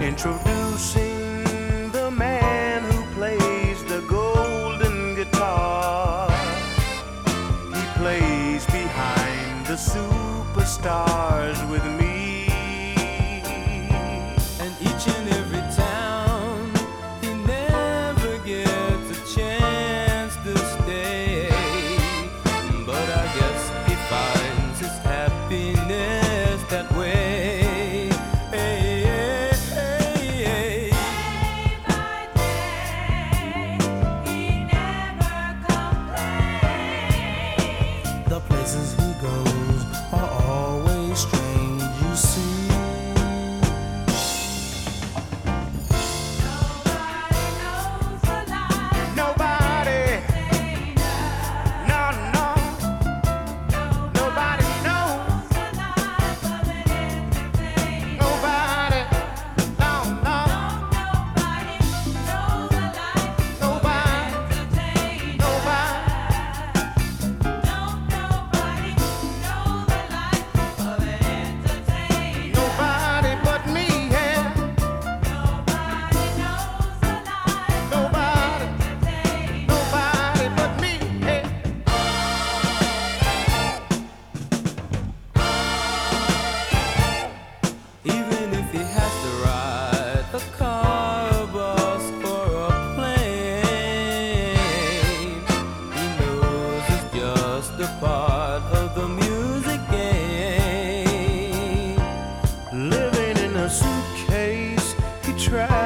Introducing the man who plays the golden guitar. He plays behind the superstars with me. And each and every town, he never gets a chance to stay. But I guess he finds his happiness that way. The places he goes are always strange, you see. Nobody knows the life. Nobody, no, no, nobody knows. The life of an entertainer. Nobody, no, no, Nobody knows the life nobody, of an entertainer. nobody. Nobody knows the life of an entertainer. Nobody but me, yeah. Nobody knows the life Nobody, of an entertainer. nobody but me, yeah. Even if he has to ride a car, a bus, or a plane, he knows it's just a part of the music game. Living in a suitcase, he tries